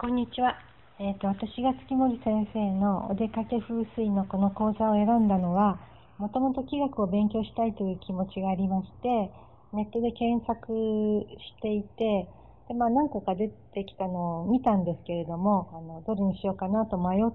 こんにちは。私が月森先生のお出かけ風水のこの講座を選んだのは、もともと気学を勉強したいという気持ちがありまして、ネットで検索していて、で何個か出てきたのを見たんですけれども、どれにしようかなと迷って、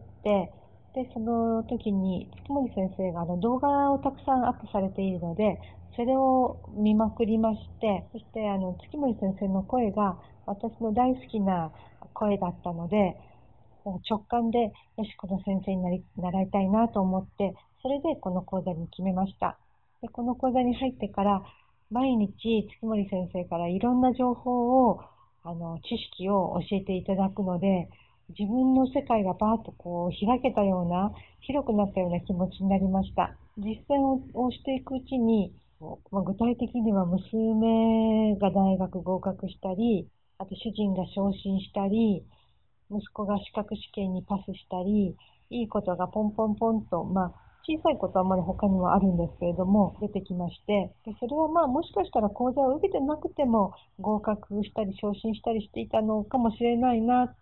で、その時に月森先生が動画をたくさんアップされているので、それを見まくりまして、そして月森先生の声が私の大好きな声だったので、直感で、よし、この先生に習いたいなと思って、それでこの講座に決めました。で、この講座に入ってから、毎日月森先生からいろんな情報を、知識を教えていただくので、自分の世界がバーッとこう開けたような、広くなったような気持ちになりました。実践をしていくうちに、具体的には娘が大学合格したり、あと主人が昇進したり、息子が資格試験にパスしたり、いいことがポンポンポンと、小さいことはまだ他にもあるんですけれども、出てきまして、でそれはもしかしたら講座を受けてなくても合格したり昇進したりしていたのかもしれないなって、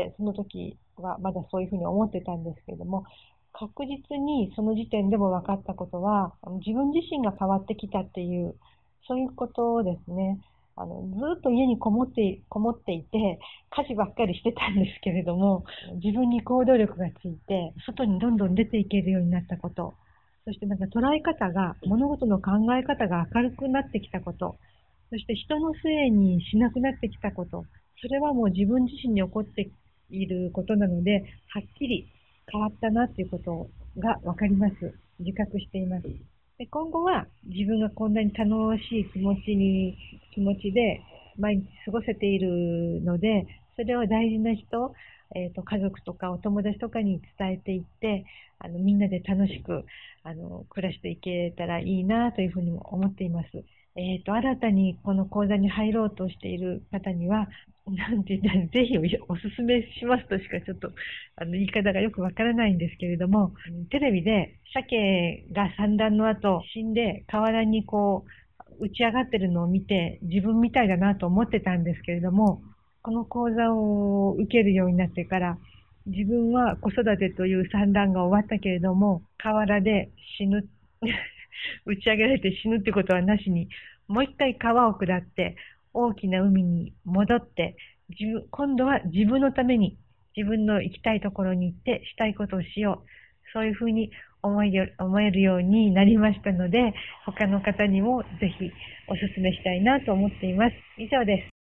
その時はまだそういうふうに思ってたんですけれども、確実にその時点でも分かったことは、自分自身が変わってきたっていう、そういうことですね。ずっと家にこもっていて、家事ばっかりしてたんですけれども、自分に行動力がついて、外にどんどん出ていけるようになったこと、そして捉え方が、物事の考え方が明るくなってきたこと、そして人のせいにしなくなってきたこと、それはもう自分自身に起こっていることなので、はっきり変わったなっていうことがわかります。自覚しています。で、今後は自分がこんなに楽しい気持ちで毎日過ごせているので、それを大事な人、家族とかお友達とかに伝えていって、みんなで楽しく、暮らしていけたらいいなというふうにも思っています。新たにこの講座に入ろうとしている方には、なんて言ったら、ぜひおすすめしますとしかちょっと、言い方がよくわからないんですけれども、テレビで鮭が産卵の後死んで河原にこう、打ち上がってるのを見て、自分みたいだなと思ってたんですけれども、この講座を受けるようになってから、自分は子育てという産卵が終わったけれども、河原で死ぬ、打ち上げられて死ぬってことはなしに、もう一回川を下って、大きな海に戻って、今度は自分のために、自分の行きたいところに行ってしたいことをしよう。そういうふうに思えるようになりましたので、他の方にもぜひお勧めしたいなと思っています。以上です。